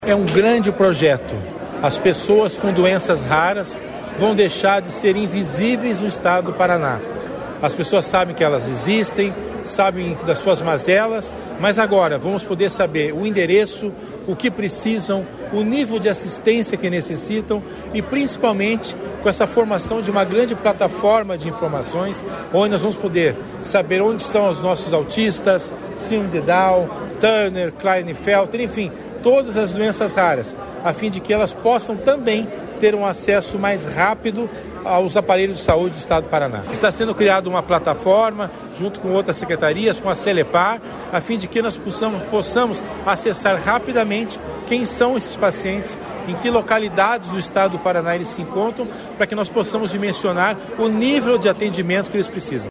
É um grande projeto. As pessoas com doenças raras vão deixar de ser invisíveis no estado do Paraná. As pessoas sabem que elas existem, sabem das suas mazelas, mas agora vamos poder saber o endereço, o que precisam, o nível de assistência que necessitam e principalmente com essa formação de uma grande plataforma de informações, onde nós vamos poder saber onde estão os nossos autistas, síndrome de Down, Turner, Klinefelter, enfim, todas as doenças raras, a fim de que elas possam também ter um acesso mais rápido aos aparelhos de saúde do estado do Paraná. Está sendo criada uma plataforma, junto com outras secretarias, com a Celepar, a fim de que nós possamos acessar rapidamente quem são esses pacientes, em que localidades do estado do Paraná eles se encontram, para que nós possamos dimensionar o nível de atendimento que eles precisam.